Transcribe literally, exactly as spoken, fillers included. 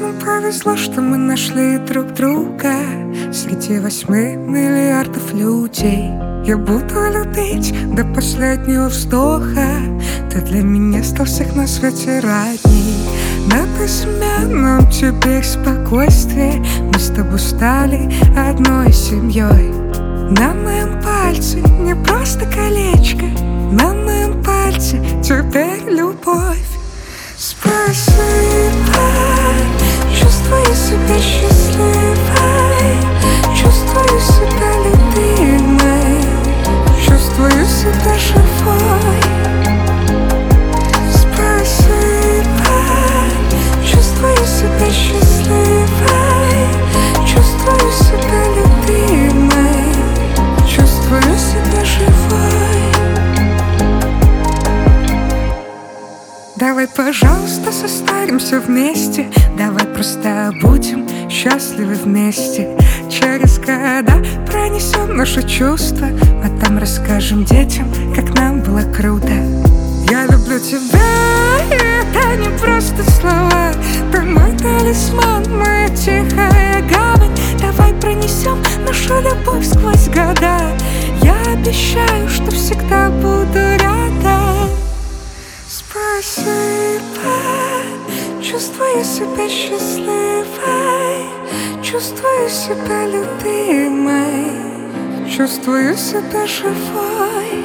нам повезло, что мы нашли друг друга среди восьми миллиардов людей. Я буду любить до последнего вздоха. Ты для меня стал всех на свете родней. На безымянном тебе спокойствие мы с тобой стали одной семьей. На моем пальце не просто колечко, на моем пальце теперь любовь. Спасибо, чувствую себя счастливой, чувствую себя любимой, чувствую себя живой. Спасибо, чувствую себя счастливой, чувствую себя любимой, чувствую себя живой. Давай, пожалуйста, состаримся вместе. Давай просто будем счастливы вместе. Через года пронесем наши чувства, а там расскажем детям, как нам было круто. Я люблю тебя, и это не просто слова. Ты мой талисман, моя тихая гавань. Давай пронесем нашу любовь сквозь года. Я обещаю, что всегда буду рядом. Спасибо, чувствую себя счастливой, чувствую себя любимой, чувствую себя живой.